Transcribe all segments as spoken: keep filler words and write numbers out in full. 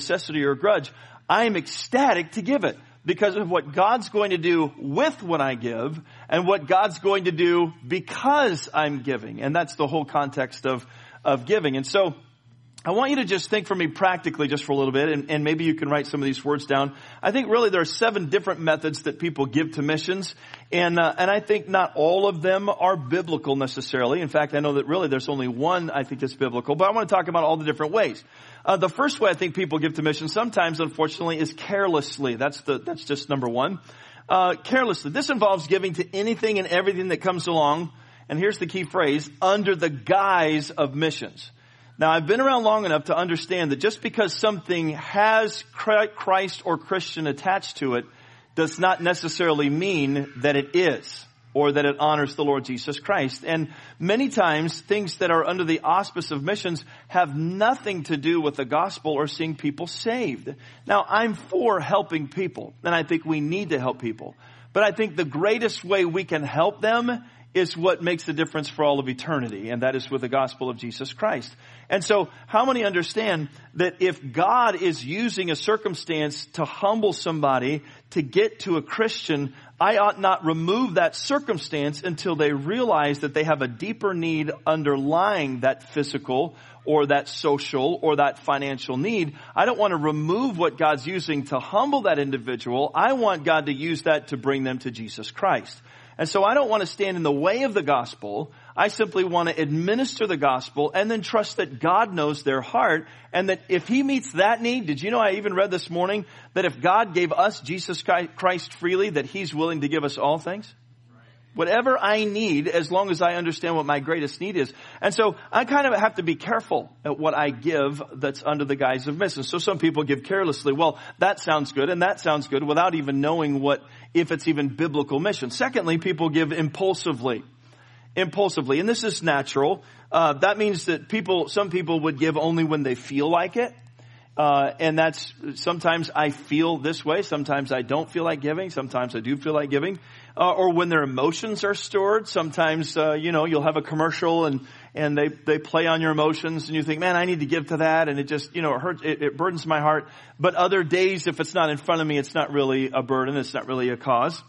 necessity or grudge. I am ecstatic to give it because of what God's going to do with what I give and what God's going to do because I'm giving. And that's the whole context of, of giving. And so I want you to just think for me practically just for a little bit, and, and maybe you can write some of these words down. I think really there are seven different methods that people give to missions, and uh, and I think not all of them are biblical necessarily. In fact, I know that really there's only one I think that's biblical, but I want to talk about all the different ways. Uh, the first way I think people give to missions sometimes, unfortunately, is carelessly. That's the that's just number one. Uh, carelessly. This involves giving to anything and everything that comes along, and here's the key phrase, under the guise of missions. Now, I've been around long enough to understand that just because something has Christ or Christian attached to it does not necessarily mean that it is or that it honors the Lord Jesus Christ. And many times, things that are under the auspice of missions have nothing to do with the gospel or seeing people saved. Now, I'm for helping people, and I think we need to help people. But I think the greatest way we can help them is what makes the difference for all of eternity, and that is with the gospel of Jesus Christ. And so, how many understand that if God is using a circumstance to humble somebody to get to a Christian, I ought not remove that circumstance until they realize that they have a deeper need underlying that physical or that social or that financial need. I don't want to remove what God's using to humble that individual. I want God to use that to bring them to Jesus Christ. And so I don't want to stand in the way of the gospel. I simply want to administer the gospel and then trust that God knows their heart, and that if he meets that need, did you know I even read this morning that if God gave us Jesus Christ freely, that he's willing to give us all things? Whatever I need, as long as I understand what my greatest need is. And so I kind of have to be careful at what I give that's under the guise of missions. So some people give carelessly. Well, that sounds good and that sounds good without even knowing what, if it's even biblical mission. Secondly, people give impulsively. Impulsively. And this is natural. Uh, that means that people, some people would give only when they feel like it. Uh, and that's, sometimes I feel this way. Sometimes I don't feel like giving. Sometimes I do feel like giving. Uh, or when their emotions are stirred. Sometimes, uh, you know, you'll have a commercial and, and they, they play on your emotions and you think, man, I need to give to that. And it just, you know, it hurts, it, it burdens my heart. But other days, if it's not in front of me, it's not really a burden. It's not really a cause.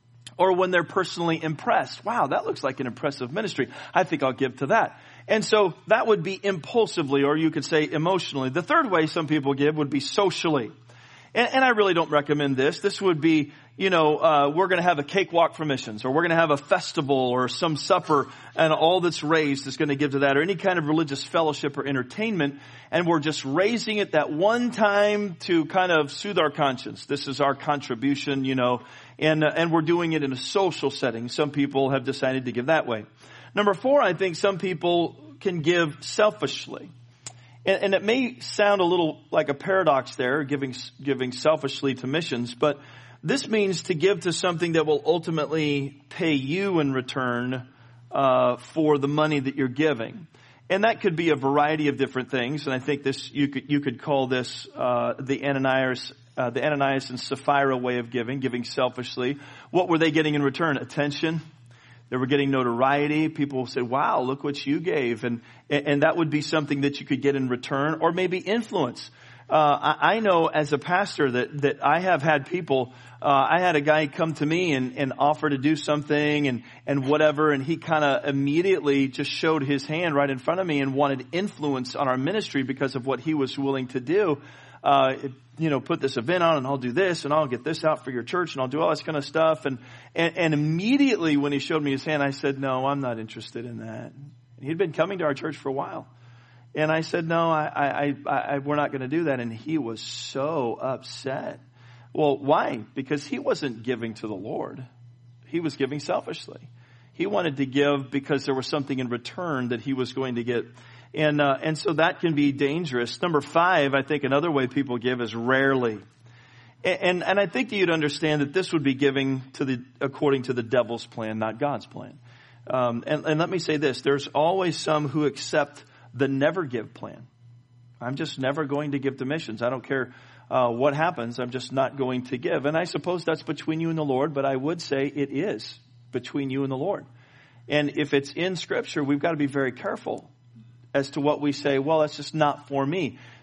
Or when they're personally impressed. Wow, that looks like an impressive ministry. I think I'll give to that. And so that would be impulsively, or you could say emotionally. The third way some people give would be socially. And, and I really don't recommend this. This would be, you know, uh, we're going to have a cakewalk for missions, or we're going to have a festival or some supper, and all that's raised is going to give to that, or any kind of religious fellowship or entertainment. And we're just raising it that one time to kind of soothe our conscience. This is our contribution, you know, and, uh, and we're doing it in a social setting. Some people have decided to give that way. Number four, I think some people can give selfishly. And, and it may sound a little like a paradox there, giving, giving selfishly to missions, but this means to give to something that will ultimately pay you in return, uh, for the money that you're giving. And that could be a variety of different things. And I think this, you could, you could call this, uh, the Ananias, uh, the Ananias and Sapphira way of giving, giving selfishly. What were they getting in return? Attention. They were getting notoriety. People will say, wow, look what you gave. And, and that would be something that you could get in return, or maybe influence. Uh, I, I know as a pastor that, that I have had people, uh, I had a guy come to me and, and offer to do something and, and whatever. And he kind of immediately just showed his hand right in front of me and wanted influence on our ministry because of what he was willing to do. Uh, you know, put this event on and I'll do this and I'll get this out for your church and I'll do all this kind of stuff. And, and, and immediately when he showed me his hand, I said, no, I'm not interested in that. And he'd been coming to our church for a while. And I said, no, I, I, I, I we're not going to do that. And he was so upset. Well, why? Because he wasn't giving to the Lord. He was giving selfishly. He wanted to give because there was something in return that he was going to get. And, uh, and so that can be dangerous. Number five, I think another way people give is rarely. And, and, and I think that you'd understand that this would be giving to the, according to the devil's plan, not God's plan. Um, and, and let me say this, there's always some who accept the never give plan. I'm just never going to give to missions. I don't care, uh, what happens. I'm just not going to give. And I suppose that's between you and the Lord, but I would say it is between you and the Lord. And if it's in Scripture, we've got to be very careful as to what we say, well, that's just not for me.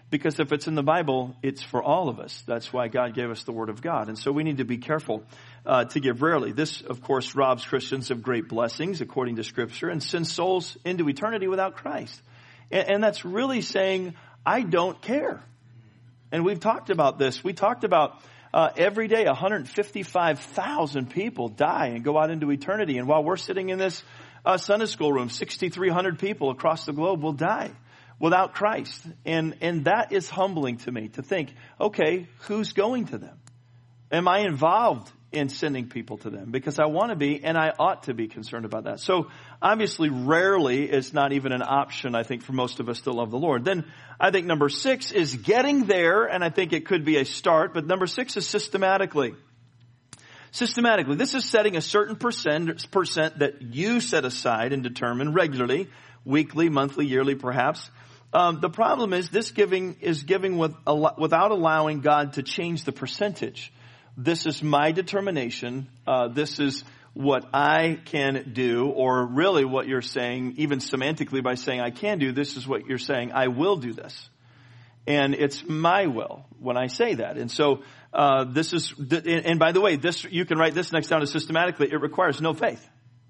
Because if it's in the Bible, it's for all of us. That's why God gave us the Word of God. And so we need to be careful uh, to give rarely. This, of course, robs Christians of great blessings, according to Scripture, and sends souls into eternity without Christ. And, and that's really saying, I don't care. And we've talked about this. We talked about uh, every day one hundred fifty-five thousand people die and go out into eternity. And while we're sitting in this uh, Sunday school room, six thousand three hundred people across the globe will die without Christ. And, and that is humbling to me to think, okay, who's going to them? Am I involved in sending people to them? Because I want to be, and I ought to be concerned about that. So obviously rarely is not even an option, I think, for most of us to love the Lord. Then I think number six is getting there, and I think it could be a start, but number six is systematically. Systematically. This is setting a certain percent, percent that you set aside and determine regularly, weekly, monthly, yearly, perhaps. Um, the problem is this giving is giving with, without allowing God to change the percentage. This is my determination. Uh, this is what I can do, or really what you're saying, even semantically by saying I can do, this is what you're saying, I will do this. And it's my will when I say that. And so, uh, this is, and by the way, this, you can write this next down as systematically, it requires no faith.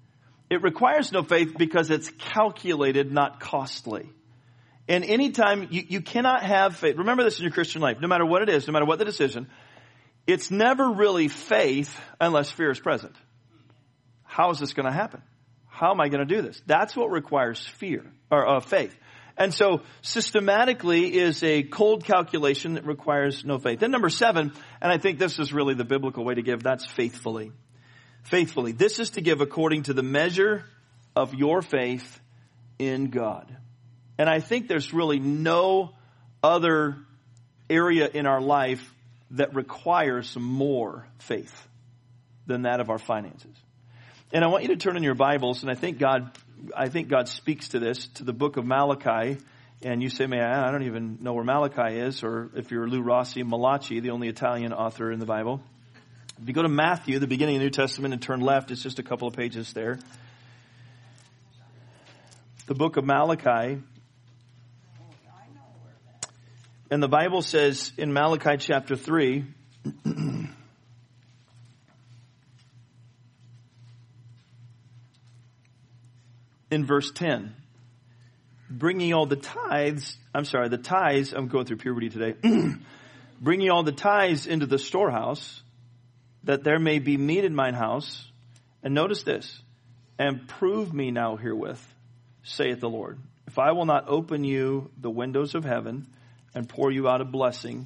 It requires no faith because it's calculated, not costly. And anytime you, you cannot have faith, remember this in your Christian life, no matter what it is, no matter what the decision, it's never really faith unless fear is present. How is this going to happen? How am I going to do this? That's what requires fear or uh, faith. And so systematically is a cold calculation that requires no faith. Then number seven, and I think this is really the biblical way to give, that's faithfully. Faithfully. This is to give according to the measure of your faith in God. And I think there's really no other area in our life that requires more faith than that of our finances. And I want you to turn in your Bibles, and I think God, I think God speaks to this, to the book of Malachi. And you say, man, I don't even know where Malachi is, or if you're Lou Rossi, Malachi, the only Italian author in the Bible. If you go to Matthew, the beginning of the New Testament, and turn left, it's just a couple of pages there. The book of Malachi. And the Bible says in Malachi chapter three, in verse ten, bring ye all the tithes, I'm sorry, the tithes, I'm going through puberty today, bring ye all the tithes into the storehouse, that there may be meat in mine house. And notice this, and prove me now herewith, saith the Lord, if I will not open you the windows of heaven, and pour you out a blessing,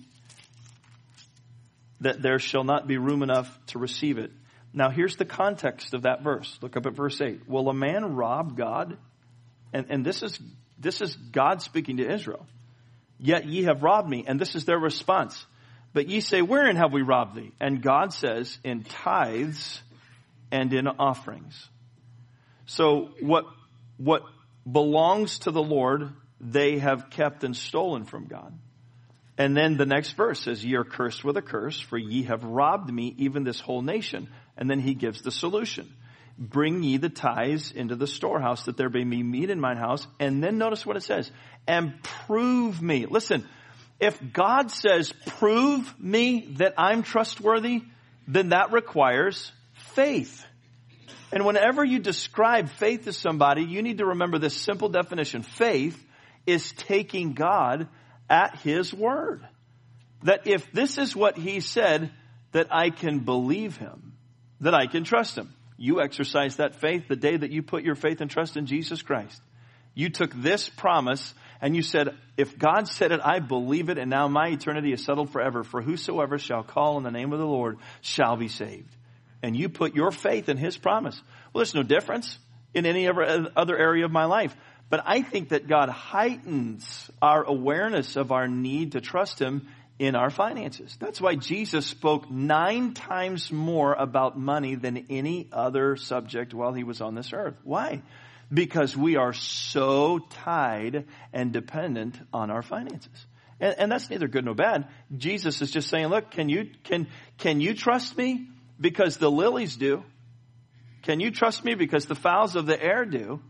that there shall not be room enough to receive it. Now here's the context of that verse. Look up at verse eight. Will a man rob God? And, and this is, this is God speaking to Israel. Yet ye have robbed me. And this is their response. But ye say, wherein have we robbed thee? And God says, in tithes and in offerings. So what, what belongs to the Lord, they have kept and stolen from God. And then the next verse says, ye are cursed with a curse, for ye have robbed me, even this whole nation. And then he gives the solution. Bring ye the tithes into the storehouse, that there may be meat in mine house. And then notice what it says. And prove me. Listen, if God says, prove me that I'm trustworthy, then that requires faith. And whenever you describe faith to somebody, you need to remember this simple definition. Faith is taking God at His word. That if this is what He said, that I can believe Him, that I can trust Him. You exercise that faith the day that you put your faith and trust in Jesus Christ. You took this promise and you said, if God said it, I believe it, and now my eternity is settled forever. For whosoever shall call on the name of the Lord shall be saved. And you put your faith in His promise. Well, there's no difference in any other area of my life. But I think that God heightens our awareness of our need to trust Him in our finances. That's why Jesus spoke nine times more about money than any other subject while He was on this earth. Why? Because we are so tied and dependent on our finances. And, and that's neither good nor bad. Jesus is just saying, look, can you, can, can you trust me? Because the lilies do. Can you trust me? Because the fowls of the air do.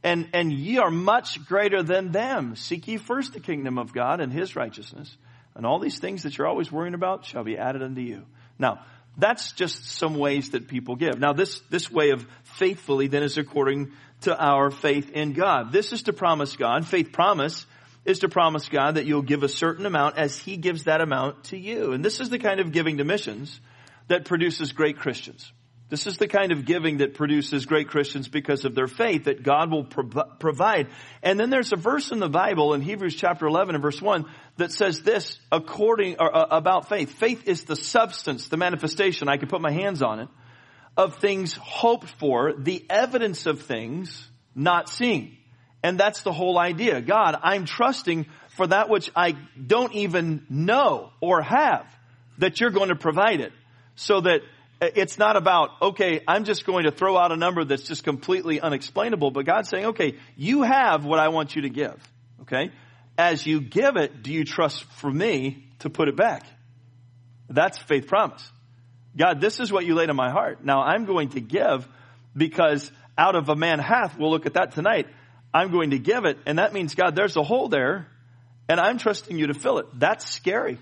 And, and ye are much greater than them. Seek ye first the kingdom of God and his righteousness. And all these things that you're always worrying about shall be added unto you. Now, that's just some ways that people give. Now, this, this way of faithfully then is according to our faith in God. This is to promise God. Faith promise is to promise God that you'll give a certain amount as he gives that amount to you. And this is the kind of giving to missions that produces great Christians. This is the kind of giving that produces great Christians because of their faith that God will prov- provide. And then there's a verse in the Bible in Hebrews chapter eleven and verse one that says this according or, uh, about faith. Faith is the substance, the manifestation, I can put my hands on it, of things hoped for, the evidence of things not seen. And that's the whole idea. God, I'm trusting for that which I don't even know or have, that you're going to provide it. So that it's not about, okay, I'm just going to throw out a number that's just completely unexplainable. But God's saying, okay, you have what I want you to give. Okay? As you give it, do you trust for me to put it back? That's faith promise. God, this is what you laid on my heart. Now I'm going to give because out of a man hath, we'll look at that tonight. I'm going to give it. And that means, God, there's a hole there and I'm trusting you to fill it. That's scary.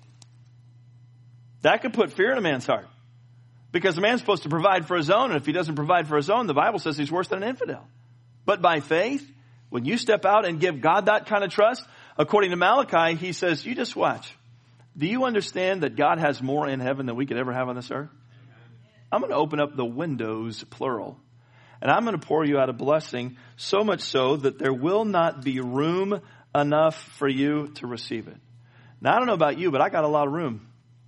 That could put fear in a man's heart. Because a man's supposed to provide for his own, and if he doesn't provide for his own, the Bible says he's worse than an infidel. But by faith, when you step out and give God that kind of trust, according to Malachi, he says, you just watch. Do you understand that God has more in heaven than we could ever have on this earth? I'm going to open up the windows, plural, and I'm going to pour you out a blessing, so much so that there will not be room enough for you to receive it. Now, I don't know about you, but I got a lot of room.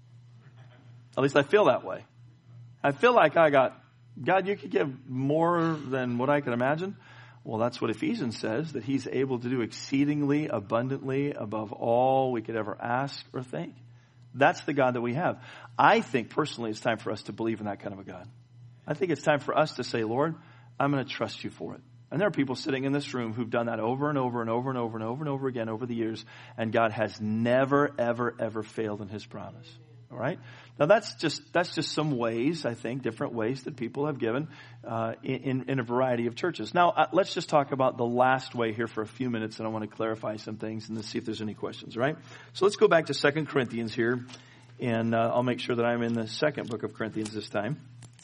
At least I feel that way. I feel like I got, God, you could give more than what I can imagine. Well, that's what Ephesians says, that he's able to do exceedingly abundantly above all we could ever ask or think. That's the God that we have. I think personally it's time for us to believe in that kind of a God. I think it's time for us to say, Lord, I'm going to trust you for it. And there are people sitting in this room who've done that over and over and over and over and over and over again over the years. And God has never, ever, ever failed in his promise. All right. Now that's just that's just some ways, I think, different ways that people have given uh, in in a variety of churches. Now uh, let's just talk about the last way here for a few minutes, and I want to clarify some things and let's see if there's any questions. All right. So let's go back to Second Corinthians here, and uh, I'll make sure that I'm in the second book of Corinthians this time.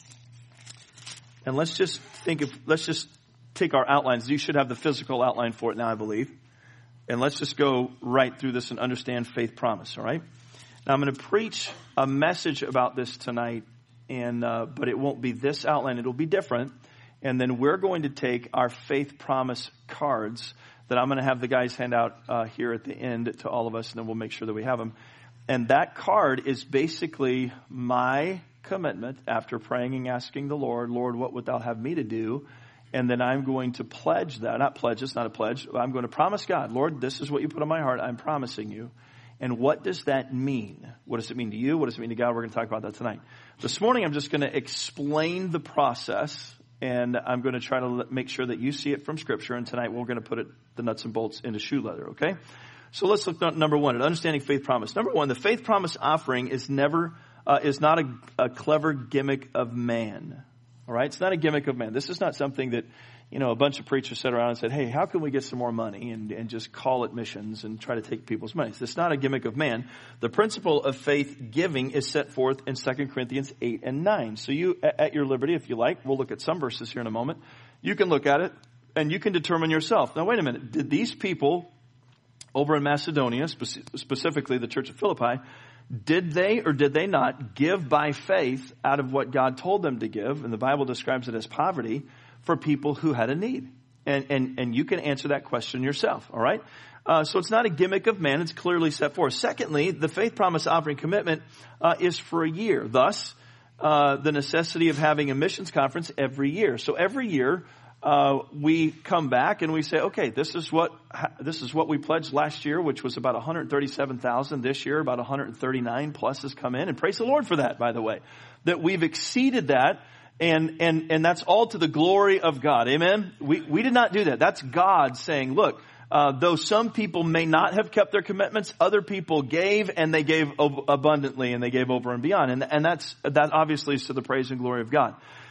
And let's just think of let's just take our outlines. You should have the physical outline for it now, I believe. And let's just go right through this and understand faith promise. All right. Now, I'm going to preach a message about this tonight, and uh, but it won't be this outline. It'll be different. And then we're going to take our faith promise cards that I'm going to have the guys hand out uh, here at the end to all of us, and then we'll make sure that we have them. And that card is basically my commitment after praying and asking the Lord, Lord, what would thou have me to do? And then I'm going to pledge that. Not pledge, it's not a pledge. I'm going to promise God, Lord, this is what you put on my heart. I'm promising you. And what does that mean? What does it mean to you? What does it mean to God? We're going to talk about that tonight. This morning, I'm just going to explain the process, and I'm going to try to make sure that you see it from Scripture. And tonight, we're going to put it, the nuts and bolts into shoe leather, okay? So let's look at number one, at understanding faith promise. Number one, the faith promise offering is never, uh, is not a, a clever gimmick of man. All right? It's not a gimmick of man. This is not something that, you know, a bunch of preachers sat around and said, hey, how can we get some more money and, and just call it missions and try to take people's money? It's not a gimmick of man. The principle of faith giving is set forth in Second Corinthians eight and nine. So you, at your liberty, if you like, we'll look at some verses here in a moment. You can look at it and you can determine yourself. Now, wait a minute. Did these people over in Macedonia, spe- specifically the church of Philippi, did they or did they not give by faith out of what God told them to give? And the Bible describes it as poverty for people who had a need. And, and, and you can answer that question yourself. All right. Uh, so it's not a gimmick of man. It's clearly set forth. Secondly, the faith promise offering commitment uh, is for a year. Thus, uh, the necessity of having a missions conference every year. So every year, uh, we come back and we say, okay, this is what, this is what we pledged last year, which was about one hundred thirty-seven thousand. This year, about one hundred thirty-nine plus has come in. And praise the Lord for that, by the way, that we've exceeded that. And, and, and that's all to the glory of God. Amen. We, we did not do that. That's God saying, look, uh, though some people may not have kept their commitments, other people gave and they gave ob- abundantly and they gave over and beyond. And, and that's, that obviously is to the praise and glory of God.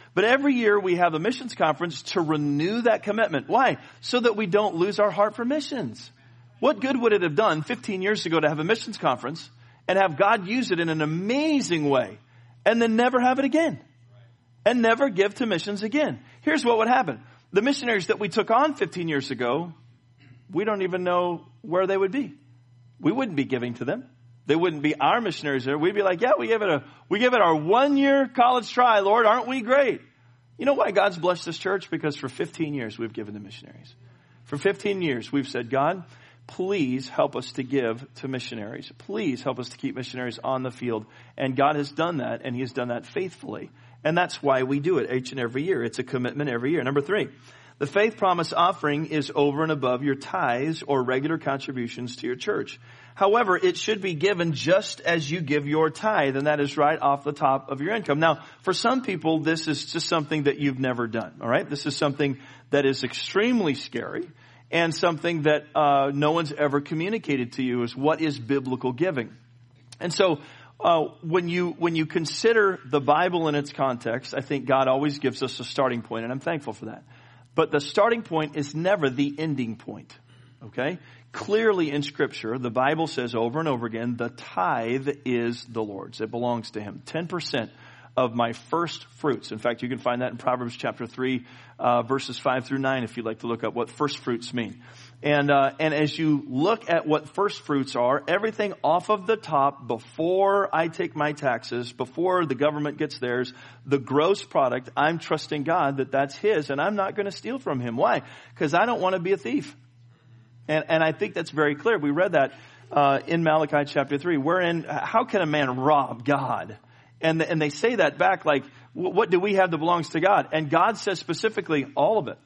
But every year we have a missions conference to renew that commitment. Why? So that we don't lose our heart for missions. What good would it have done fifteen years ago to have a missions conference and have God use it in an amazing way and then never have it again and never give to missions again? Here's what would happen. The missionaries that we took on fifteen years ago, we don't even know where they would be. We wouldn't be giving to them. They wouldn't be our missionaries there. We'd be like, yeah, we give it a, we give it our one year college try, Lord. Aren't we great? You know why God's blessed this church? Because for fifteen years we've given to missionaries. For fifteen years we've said, God, please help us to give to missionaries. Please help us to keep missionaries on the field. And God has done that, and he has done that faithfully. And that's why we do it each and every year. It's a commitment every year. Number three, the faith promise offering is over and above your tithes or regular contributions to your church. However, it should be given just as you give your tithe, and that is right off the top of your income. Now, for some people, this is just something that you've never done, all right? This is something that is extremely scary. And something that uh no one's ever communicated to you is what is biblical giving. And so uh when you when you consider the Bible in its context, I think God always gives us a starting point, and I'm thankful for that. But the starting point is never the ending point. Okay? Clearly in Scripture, the Bible says over and over again, the tithe is the Lord's. It belongs to him. ten percent of my first fruits. In fact, you can find that in Proverbs chapter three, uh, verses five through nine, if you'd like to look up what first fruits mean. And, uh, and as you look at what first fruits are, everything off of the top, before I take my taxes, before the government gets theirs, the gross product, I'm trusting God that that's his, and I'm not going to steal from him. Why? Because I don't want to be a thief. And, and I think that's very clear. We read that, uh, in Malachi chapter three, wherein, how can a man rob God? And, and they say that back like, what do we have that belongs to God? And God says specifically, all of it.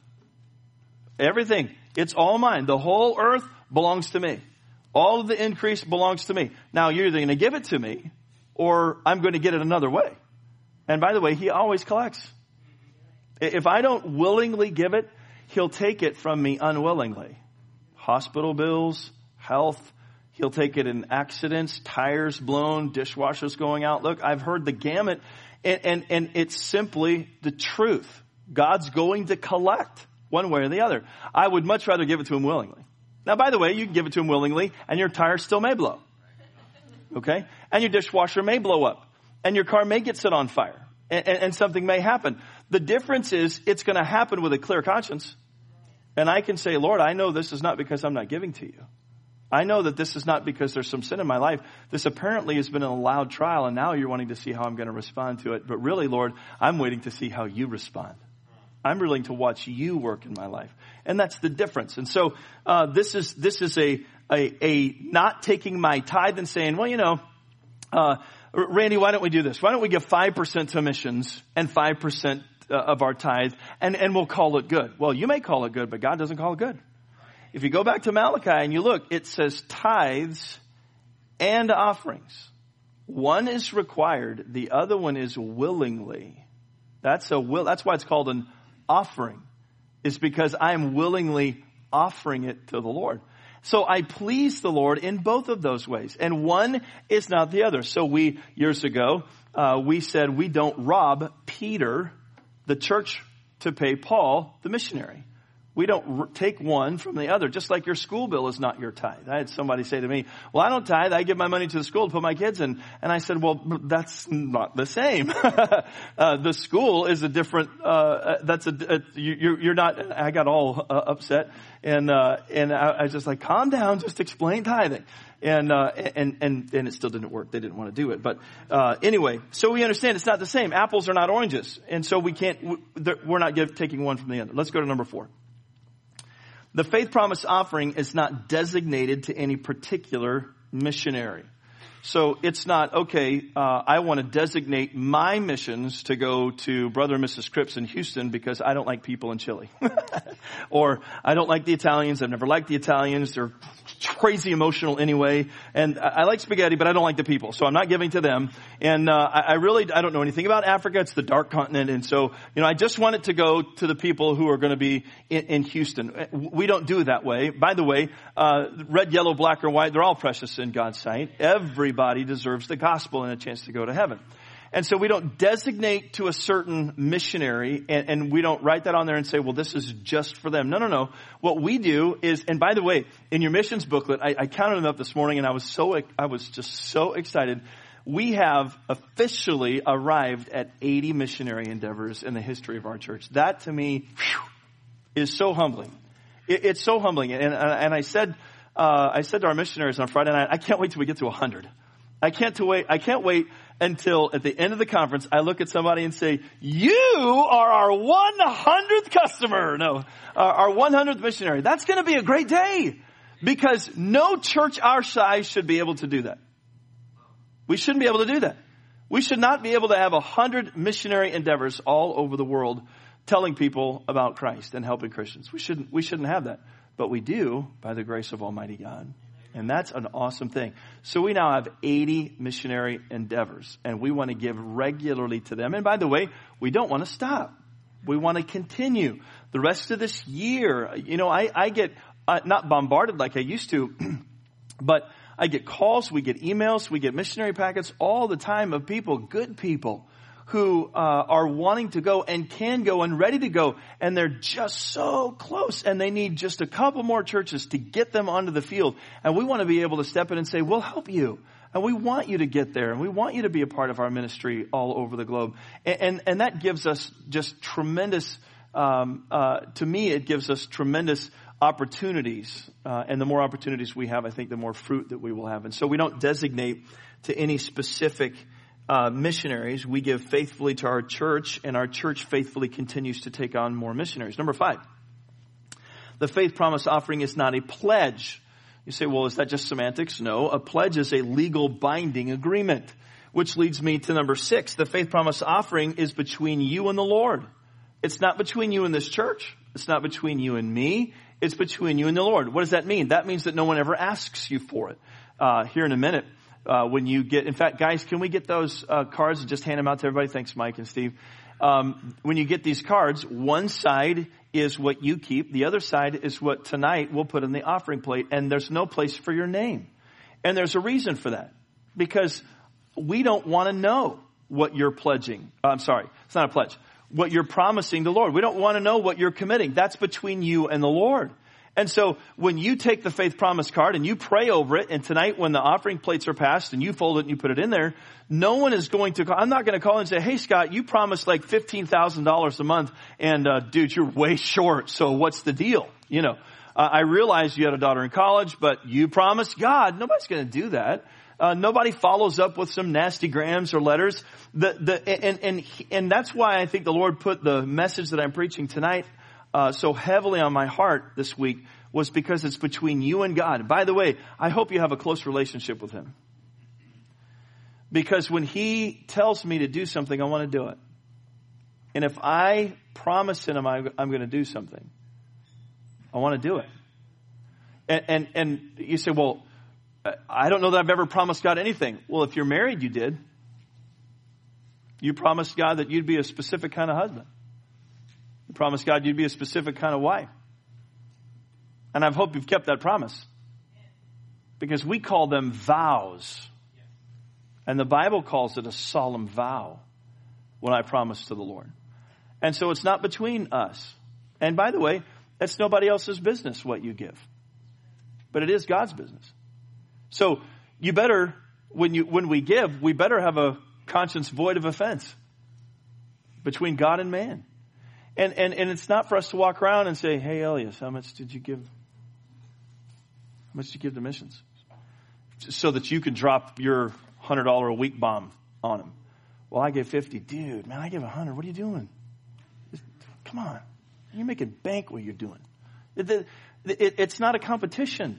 Everything. It's all mine. The whole earth belongs to me. All of the increase belongs to me. Now, you're either going to give it to me or I'm going to get it another way. And by the way, he always collects. If I don't willingly give it, he'll take it from me unwillingly. Hospital bills, health. He'll take it in accidents, tires blown, dishwashers going out. Look, I've heard the gamut, and, and, and it's simply the truth. God's going to collect one way or the other. I would much rather give it to him willingly. Now, by the way, you can give it to him willingly, and your tire still may blow. Okay? And your dishwasher may blow up, and your car may get set on fire, and, and, and something may happen. The difference is it's going to happen with a clear conscience. And I can say, Lord, I know this is not because I'm not giving to you. I know that this is not because there's some sin in my life. This apparently has been an allowed trial, and now you're wanting to see how I'm going to respond to it. But really, Lord, I'm waiting to see how you respond. I'm willing to watch you work in my life. And that's the difference. And so uh this is this is a, a, a not taking my tithe and saying, well, you know, uh Randy, why don't we do this? Why don't we give five percent to missions and five percent of our tithe, and, and we'll call it good. Well, you may call it good, but God doesn't call it good. If you go back to Malachi and you look, it says tithes and offerings. One is required. The other one is willingly. That's a will. That's why it's called an offering. It's because I am willingly offering it to the Lord. So I please the Lord in both of those ways. And one is not the other. So we, years ago, uh, we said we don't rob Peter, the church, to pay Paul, the missionary. We don't r- take one from the other, just like your school bill is not your tithe. I had somebody say to me, well, I don't tithe. I give my money to the school to put my kids in. And I said, well, that's not the same. uh, the school is a different, uh, that's a, a you, you're not, I got all uh, upset. And, uh, and I, I was just like, calm down, just explain tithing. And, uh, and, and, and it still didn't work. They didn't want to do it. But, uh, anyway, so we understand it's not the same. Apples are not oranges. And so we can't, we're not give, taking one from the other. Let's go to number four. The faith promise offering is not designated to any particular missionary. So it's not, okay, uh, I want to designate my missions to go to Brother and Missus Cripps in Houston because I don't like people in Chile. Or I don't like the Italians. I've never liked the Italians. They're crazy emotional anyway. And I, I like spaghetti, but I don't like the people. So I'm not giving to them. And uh, I, I really, I don't know anything about Africa. It's the dark continent. And so, you know, I just want it to go to the people who are going to be in, in Houston. We don't do it that way. By the way, uh, red, yellow, black, or white, they're all precious in God's sight. Every Everybody deserves the gospel and a chance to go to heaven. And so we don't designate to a certain missionary and, and we don't write that on there and say, well, this is just for them. No, no, no. What we do is, and by the way, in your missions booklet, I, I counted them up this morning and I was so, I was just so excited. We have officially arrived at eighty missionary endeavors in the history of our church. That to me whew, is so humbling. It, it's so humbling. And, and I said, uh, I said to our missionaries on Friday night, I can't wait till we get to a hundred. I can't to wait. I can't wait until at the end of the conference, I look at somebody and say, you are our one hundredth customer. No, our, our one hundredth missionary. That's going to be a great day because no church our size should be able to do that. We shouldn't be able to do that. We should not be able to have a hundred missionary endeavors all over the world telling people about Christ and helping Christians. We shouldn't, we shouldn't have that, but we do by the grace of Almighty God. And that's an awesome thing. So we now have eighty missionary endeavors and we want to give regularly to them. And by the way, we don't want to stop. We want to continue the rest of this year. You know, I, I get uh, not bombarded like I used to, but I get calls, we get emails, we get missionary packets all the time of people, good people, who uh, are wanting to go and can go and ready to go. And they're just so close and they need just a couple more churches to get them onto the field. And we want to be able to step in and say, we'll help you. And we want you to get there. And we want you to be a part of our ministry all over the globe. And, and, and that gives us just tremendous, um, uh, to me, it gives us tremendous opportunities. Uh, and the more opportunities we have, I think the more fruit that we will have. And so we don't designate to any specific Uh, missionaries. We give faithfully to our church and our church faithfully continues to take on more missionaries. Number five, the faith promise offering is not a pledge. You say, well, is that just semantics? No, a pledge is a legal binding agreement, which leads me to number six. The faith promise offering is between you and the Lord. It's not between you and this church. It's not between you and me. It's between you and the Lord. What does that mean? That means that no one ever asks you for it. Uh, here in a minute, Uh, when you get, in fact, guys, can we get those uh, cards and just hand them out to everybody? Thanks, Mike and Steve. Um, when you get these cards, one side is what you keep. The other side is what tonight we'll put in the offering plate. And there's no place for your name. And there's a reason for that. Because we don't want to know what you're pledging. I'm sorry, it's not a pledge. What you're promising the Lord. We don't want to know what you're committing. That's between you and the Lord. And so when you take the faith promise card and you pray over it, and tonight when the offering plates are passed and you fold it and you put it in there, no one is going to call. I'm not going to call and say, hey, Scott, you promised like fifteen thousand dollars a month and, uh, dude, you're way short. So what's the deal? You know, uh, I realize you had a daughter in college, but you promised God. Nobody's going to do that. Uh, nobody follows up with some nasty grams or letters. The, the, and, and, and that's why I think the Lord put the message that I'm preaching tonight Uh, so heavily on my heart this week was because it's between you and God. By the way, I hope you have a close relationship with Him. Because when He tells me to do something, I want to do it. And if I promise Him I'm, I'm going to do something, I want to do it. And, and, and you say, well, I don't know that I've ever promised God anything. Well, if you're married, you did. You promised God that you'd be a specific kind of husband. You promised God you'd be a specific kind of wife. And I hope you've kept that promise. Because we call them vows. And the Bible calls it a solemn vow when I promise to the Lord. And so it's not between us. And by the way, that's nobody else's business what you give. But it is God's business. So you better, when you when we give, we better have a conscience void of offense between God and man. And, and, and it's not for us to walk around and say, hey, Elias, how much did you give? How much did you give to missions? So that you can drop your one hundred dollars a week bomb on them. Well, I gave fifty. Dude, man, I give one hundred. What are you doing? Just, come on. You're making bank what you're doing. It, it, it, it's not a competition.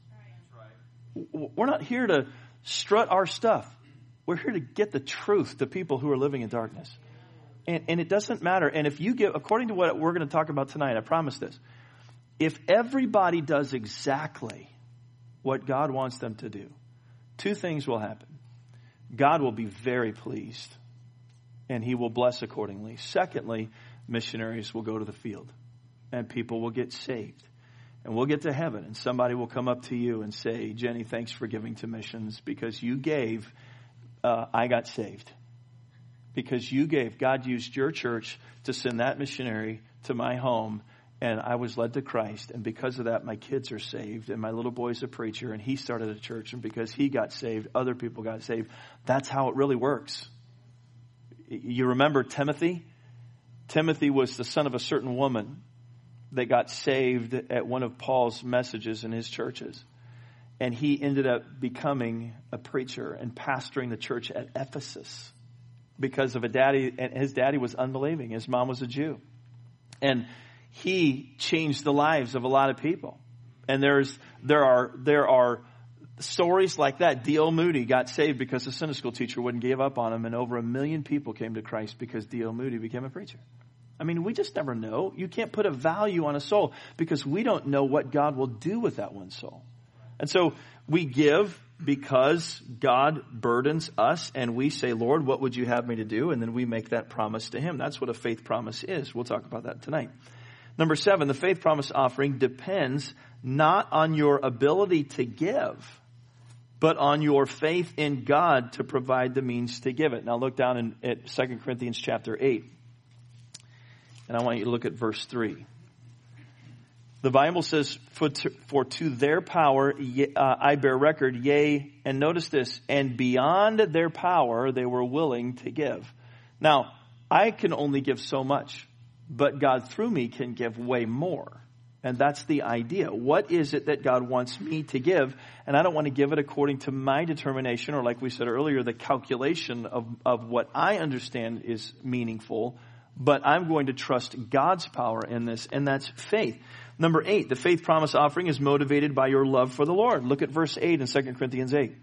We're not here to strut our stuff. We're here to get the truth to people who are living in darkness. And, and it doesn't matter. And if you give, according to what we're going to talk about tonight, I promise this. If everybody does exactly what God wants them to do, two things will happen. God will be very pleased and He will bless accordingly. Secondly, missionaries will go to the field and people will get saved. And we'll get to heaven and somebody will come up to you and say, Jenny, thanks for giving to missions because you gave, uh, I got saved. because you gave. God used your church to send that missionary to my home, and I was led to Christ. And because of that, my kids are saved, and my little boy's a preacher, and he started a church. And because he got saved, other people got saved. That's how it really works. You remember Timothy? Timothy was the son of a certain woman that got saved at one of Paul's messages in his churches. And he ended up becoming a preacher and pastoring the church at Ephesus because of a daddy. And his daddy was unbelieving. His mom was a Jew. And he changed the lives of a lot of people. And there's, there are, there are stories like that. D L Moody got saved because the Sunday school teacher wouldn't give up on him. And over a million people came to Christ because D L Moody became a preacher. I mean, we just never know. You can't put a value on a soul because we don't know what God will do with that one soul. And so we give because God burdens us, and we say, Lord, what would you have me to do? And then we make that promise to him. That's what a faith promise is. We'll talk about that tonight. Number seven, the faith promise offering depends not on your ability to give, but on your faith in God to provide the means to give it. Now look down in, at Second Corinthians chapter eight. And I want you to look at verse three. The Bible says, for to, for to their power uh, I bear record, yea, and notice this, and beyond their power they were willing to give. Now, I can only give so much, but God through me can give way more. And that's the idea. What is it that God wants me to give? And I don't want to give it according to my determination, or like we said earlier, the calculation of, of what I understand is meaningful. But I'm going to trust God's power in this, and that's faith. Number eight, the faith promise offering is motivated by your love for the Lord. Look at verse eight in Second Corinthians eight.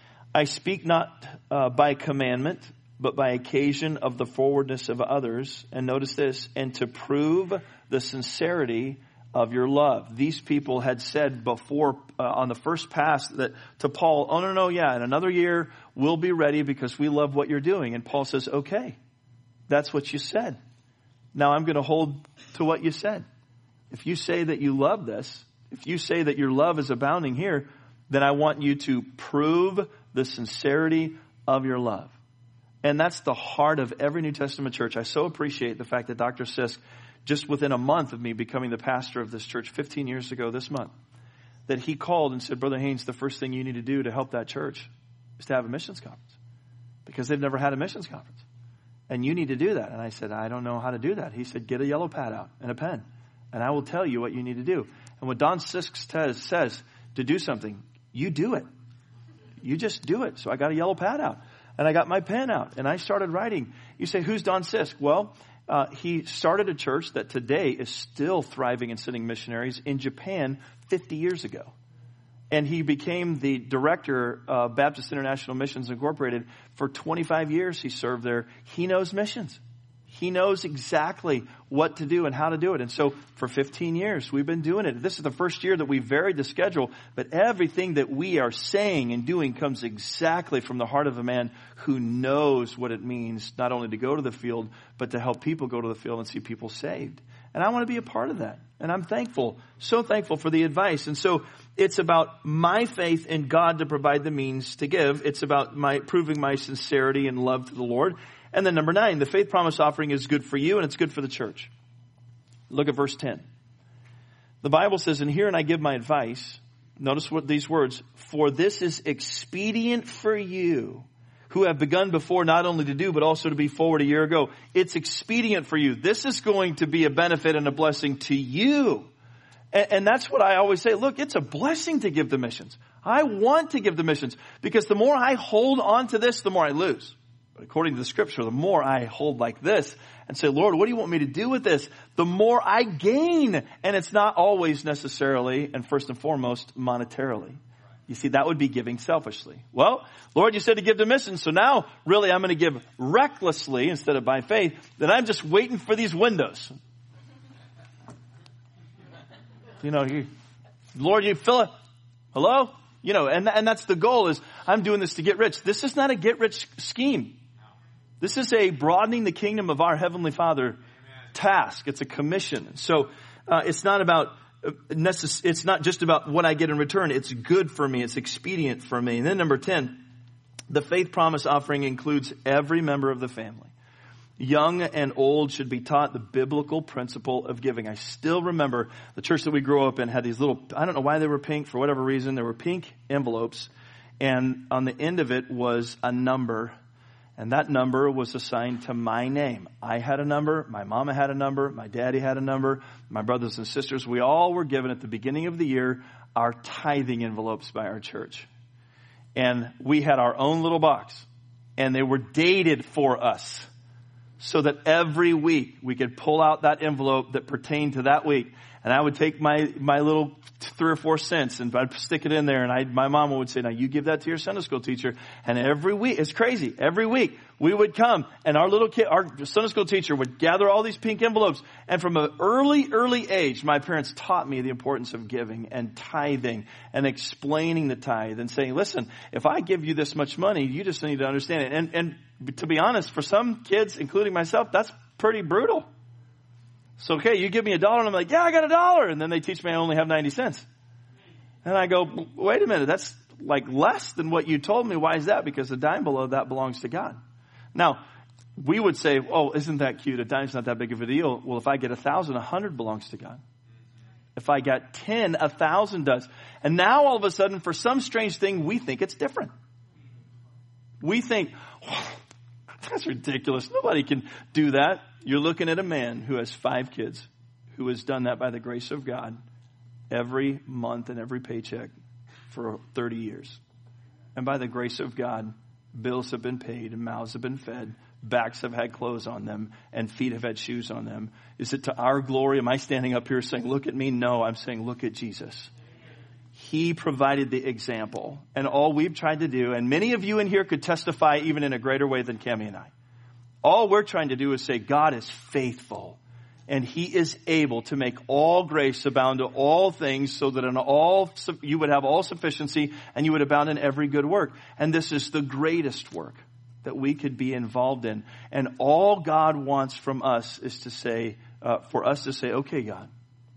I speak not uh, by commandment, but by occasion of the forwardness of others. And notice this, and to prove the sincerity of your love. These people had said before uh, on the first pass that to Paul, oh, no, no, yeah, in another year we'll be ready because we love what you're doing. And Paul says, okay, that's what you said. Now I'm going to hold to what you said. If you say that you love this, if you say that your love is abounding here, then I want you to prove the sincerity of your love. And that's the heart of every New Testament church. I so appreciate the fact that Doctor Sisk, just within a month of me becoming the pastor of this church fifteen years ago this month, that he called and said, Brother Haynes, the first thing you need to do to help that church is to have a missions conference, because they've never had a missions conference. And you need to do that. And I said, I don't know how to do that. He said, get a yellow pad out and a pen, and I will tell you what you need to do. And what Don Sisk says, says to do something, you do it. You just do it. So I got a yellow pad out, and I got my pen out, and I started writing. You say, who's Don Sisk? Well, uh, he started a church that today is still thriving and sending missionaries in Japan fifty years ago. And he became the director of Baptist International Missions Incorporated. For twenty-five years he served there. He knows missions. He knows exactly what to do and how to do it. And so for fifteen years we've been doing it. This is the first year that we varied the schedule, but everything that we are saying and doing comes exactly from the heart of a man who knows what it means not only to go to the field, but to help people go to the field and see people saved. And I want to be a part of that. And I'm thankful, so thankful for the advice. And so it's about my faith in God to provide the means to give. It's about my proving my sincerity and love to the Lord. And then number nine, the faith promise offering is good for you and it's good for the church. Look at verse ten. The Bible says, and here and I give my advice. Notice what these words, for this is expedient for you, who have begun before not only to do, but also to be forward a year ago. It's expedient for you. This is going to be a benefit and a blessing to you. And, and that's what I always say. Look, it's a blessing to give the missions. I want to give the missions because the more I hold on to this, the more I lose. But according to the scripture, the more I hold like this and say, Lord, what do you want me to do with this? The more I gain. And it's not always necessarily, and first and foremost, monetarily. You see, that would be giving selfishly. Well, Lord, you said to give to missions, so now really I'm going to give recklessly instead of by faith. Then I'm just waiting for these windows. You know, you, Lord, you fill it. Hello? You know, and, and that's the goal is I'm doing this to get rich. This is not a get rich scheme. This is a broadening the kingdom of our Heavenly Father task. It's a commission. So uh, it's not about It's not just about what I get in return. It's good for me. It's expedient for me. And then number ten, the faith promise offering includes every member of the family. Young and old should be taught the biblical principle of giving. I still remember the church that we grew up in had these little, I don't know why they were pink, for whatever reason, there were pink envelopes, and on the end of it was a number, and that number was assigned to my name. I had a number, my mama had a number, my daddy had a number, my brothers and sisters, we all were given at the beginning of the year our tithing envelopes by our church. And we had our own little box, and they were dated for us, so that every week we could pull out that envelope that pertained to that week. And I would take my, my little three or four cents and I'd stick it in there. And I, my mama would say, now you give that to your Sunday school teacher. And every week, it's crazy. Every week we would come and our little kid, our Sunday school teacher would gather all these pink envelopes. And from an early, early age, my parents taught me the importance of giving and tithing and explaining the tithe and saying, listen, if I give you this much money, you just need to understand it. And, and to be honest, for some kids, including myself, that's pretty brutal. So, okay, you give me a dollar, and I'm like, yeah, I got a dollar. And then they teach me I only have ninety cents. And I go, wait a minute, that's like less than what you told me. Why is that? Because a dime below that belongs to God. Now, we would say, oh, isn't that cute? A dime's not that big of a deal. Well, if I get a thousand, a hundred belongs to God. If I got ten, a thousand does. And now all of a sudden, for some strange thing, we think it's different. We think, oh, that's ridiculous. Nobody can do that. You're looking at a man who has five kids, who has done that by the grace of God every month and every paycheck for thirty years. And by the grace of God, bills have been paid and mouths have been fed. Backs have had clothes on them and feet have had shoes on them. Is it to our glory? Am I standing up here saying, look at me? No, I'm saying, look at Jesus. He provided the example, and all we've tried to do, and many of you in here could testify even in a greater way than Cammie and I. All we're trying to do is say God is faithful, and He is able to make all grace abound to all things, so that in all you would have all sufficiency and you would abound in every good work. And this is the greatest work that we could be involved in. And all God wants from us is to say, uh, for us to say, okay, God,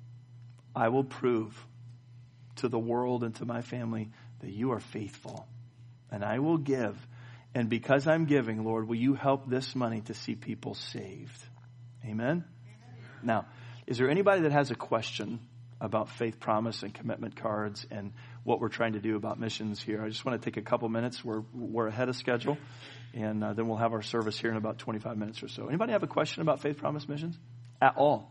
I will prove to the world and to my family that you are faithful, and I will give. And because I'm giving, Lord, will you help this money to see people saved? Amen? Amen. Now, is there anybody that has a question about faith promise and commitment cards and what we're trying to do about missions here? I just want to take a couple minutes. We're, we're ahead of schedule, and uh, then we'll have our service here in about twenty-five minutes or so. Anybody have a question about faith promise missions at all?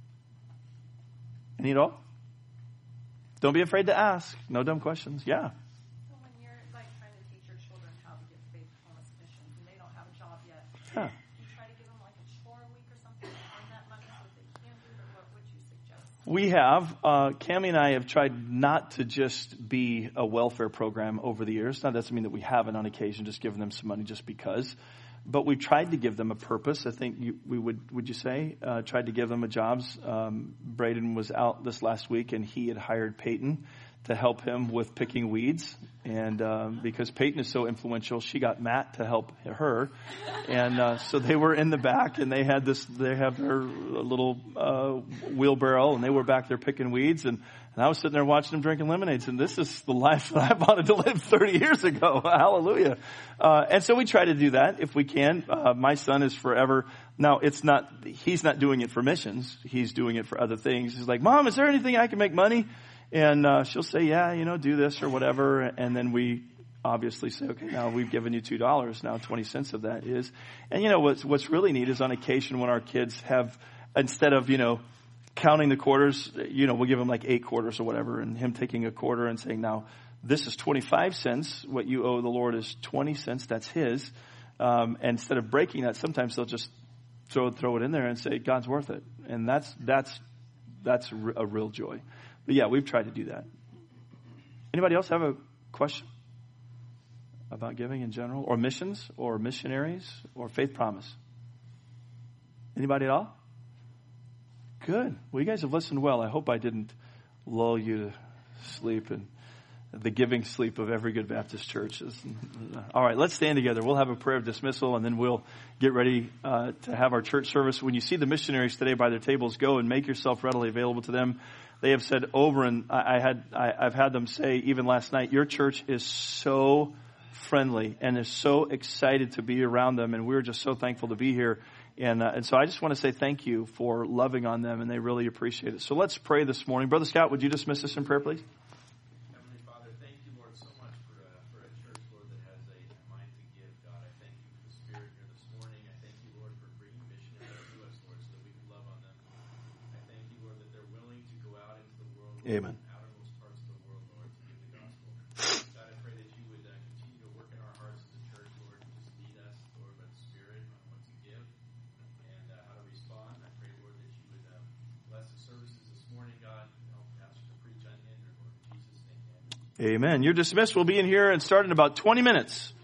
Any at all? Don't be afraid to ask. No dumb questions. Yeah. Yeah. Do you try to give them like a chore week or something to earn that money so they can do it, or what would you suggest? We have. Uh, Cammie and I have tried not to just be a welfare program over the years. Now, that doesn't mean that we haven't on occasion just given them some money just because. But we've tried to give them a purpose. I think you, we would, would you say, uh, tried to give them a jobs. Um, Braden was out this last week, and he had hired Peyton to help him with picking weeds. And um, because Peyton is so influential, she got Matt to help her. And uh, so they were in the back, and they had this, they have their little uh, wheelbarrow, and they were back there picking weeds. And, and I was sitting there watching them drinking lemonades. And this is the life that I wanted to live thirty years ago. Hallelujah. Uh, and so we try to do that if we can. Uh, my son is forever. Now, it's not, he's not doing it for missions. He's doing it for other things. He's like, Mom, is there anything I can make money? And uh, she'll say, yeah, you know, do this or whatever. And then we obviously say, okay, now we've given you two dollars. Now twenty cents of that is. And, you know, what's, what's really neat is on occasion when our kids have, instead of, you know, counting the quarters, you know, we'll give them like eight quarters or whatever. And him taking a quarter and saying, now, this is twenty-five cents. What you owe the Lord is twenty cents. That's his. Um, and instead of breaking that, sometimes they'll just throw, throw it in there and say, God's worth it. And that's, that's, that's a real joy. But yeah, we've tried to do that. Anybody else have a question about giving in general, or missions, or missionaries, or faith promise? Anybody at all? Good. Well, you guys have listened well. I hope I didn't lull you to sleep and the giving sleep of every good Baptist church. All right, let's stand together. We'll have a prayer of dismissal, and then we'll get ready uh, to have our church service. When you see the missionaries today by their tables, go and make yourself readily available to them. They have said over, and I had, I, I've had them say even last night, your church is so friendly and is so excited to be around them. And we're just so thankful to be here. And, uh, and so I just want to say thank you for loving on them, and they really appreciate it. So let's pray this morning. Brother Scott, would you dismiss us in prayer, please? Heavenly Father, thank you, Lord, so much for, uh, for a church, Lord, that has a mind to give, God. I thank you for the Spirit here this morning. I thank you, Lord, for bringing missionaries to us, Lord, so that we can love on them. I thank you, Lord, that they're willing to go out into the world, Lord, Amen. outermost parts of the world, Lord, to give the gospel. God, I pray that you would uh, continue to work in our hearts as a church, Lord, and just lead us, Lord, by the Spirit on what to give and uh, how to respond. I pray, Lord, that you would um, bless the services this morning, God, and help Pastor to preach unhindered, Lord, in Jesus' name. Amen. Amen. You're dismissed. We'll be in here and start in about twenty minutes.